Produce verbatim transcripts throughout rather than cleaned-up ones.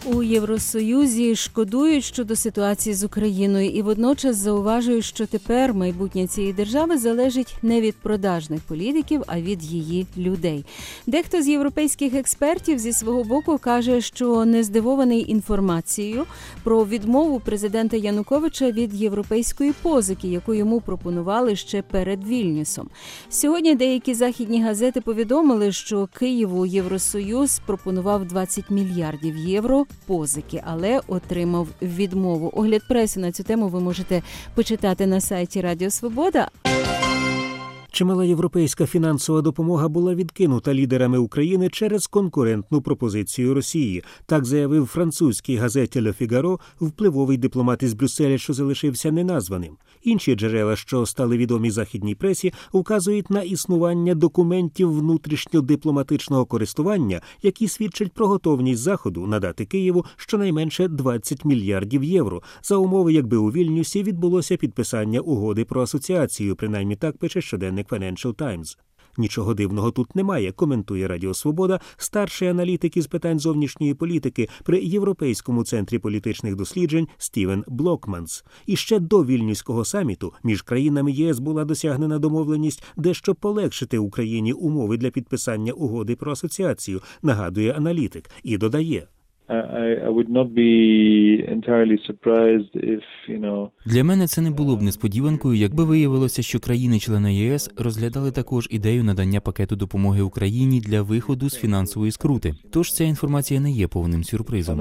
У Євросоюзі шкодують щодо ситуації з Україною і водночас зауважують, що тепер майбутнє цієї держави залежить не від продажних політиків, а від її людей. Дехто з європейських експертів зі свого боку каже, що не здивований інформацією про відмову президента Януковича від європейської позики, яку йому пропонували ще перед Вільнюсом. Сьогодні деякі західні газети повідомили, що Києву Євросоюз пропонував двадцять мільярдів євро позики, але отримав відмову. Огляд преси на цю тему ви можете почитати на сайті Радіо Свобода. Чимала європейська фінансова допомога була відкинута лідерами України через конкурентну пропозицію Росії. Так заявив французькій газеті «Ле Фігаро» впливовий дипломат із Брюсселя, що залишився неназваним. Інші джерела, що стали відомі західній пресі, вказують на існування документів внутрішньодипломатичного користування, які свідчать про готовність Заходу надати Києву щонайменше двадцять мільярдів євро, за умови, якби у Вільнюсі відбулося підписання угоди про асоціацію, принаймні так пише щоденник Financial Times. Нічого дивного тут немає, коментує Радіо Свобода, старший аналітик із питань зовнішньої політики при Європейському центрі політичних досліджень Стівен Блокманс. І ще до Вільнюського саміту між країнами ЄС була досягнена домовленість дещо полегшити Україні умови для підписання угоди про асоціацію, нагадує аналітик, і додає. I would not be entirely surprised if, you know... Для мене це не було б несподіванкою, якби виявилося, що країни-члени ЄС розглядали також ідею надання пакету допомоги Україні для виходу з фінансової скрути. Тож ця інформація не є повним сюрпризом.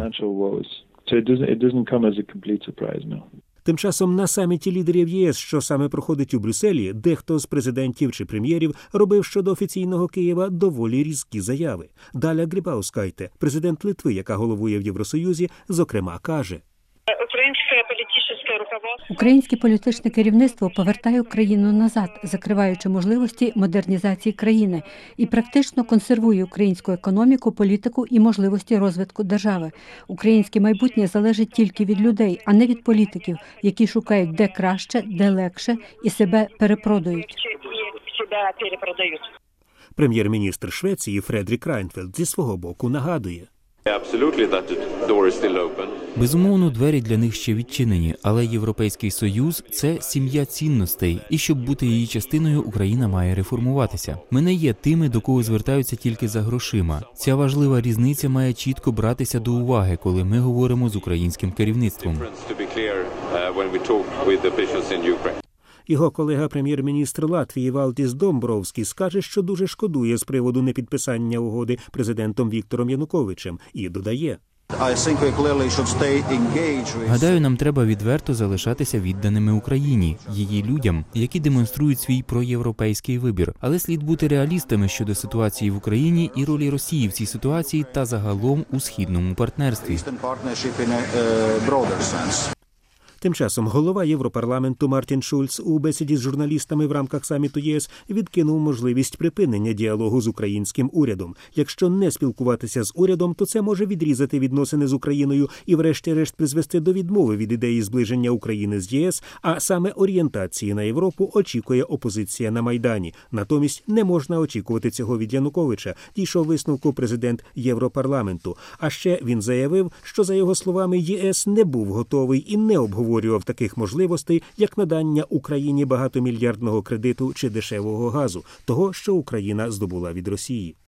Тим часом на саміті лідерів ЄС, що саме проходить у Брюсселі, дехто з президентів чи прем'єрів робив щодо офіційного Києва доволі різкі заяви. Даля Грибаускайте, президент Литви, яка головує в Євросоюзі, зокрема каже: Українське політичне керівництво повертає Україну назад, закриваючи можливості модернізації країни і практично консервує українську економіку, політику і можливості розвитку держави. Українське майбутнє залежить тільки від людей, а не від політиків, які шукають де краще, де легше і себе перепродають. Прем'єр-міністр Швеції Фредрік Райнфельд зі свого боку нагадує. Безумовно, двері для них ще відчинені, але Європейський Союз – це сім'я цінностей, і щоб бути її частиною, Україна має реформуватися. Ми не є тими, до кого звертаються тільки за грошима. Ця важлива різниця має чітко братися до уваги, коли ми говоримо з українським керівництвом. Його колега прем'єр-міністр Латвії Валдіс Домбровський скаже, що дуже шкодує з приводу непідписання угоди президентом Віктором Януковичем, і додає. Гадаю, нам треба відверто залишатися відданими Україні, її людям, які демонструють свій проєвропейський вибір. Але слід бути реалістами щодо ситуації в Україні і ролі Росії в цій ситуації та загалом у східному партнерстві. Тим часом голова Європарламенту Мартін Шульц у бесіді з журналістами в рамках саміту ЄС відкинув можливість припинення діалогу з українським урядом. Якщо не спілкуватися з урядом, то це може відрізати відносини з Україною і врешті-решт призвести до відмови від ідеї зближення України з ЄС, а саме орієнтації на Європу очікує опозиція на Майдані. Натомість не можна очікувати цього від Януковича, дійшов висновку президент Європарламенту. А ще він заявив, що, за його словами, ЄС не був готовий і не обговорював таких можливостей, як надання Україні багатомільярдного кредиту чи дешевого газу, того, що Україна здобула від Росії.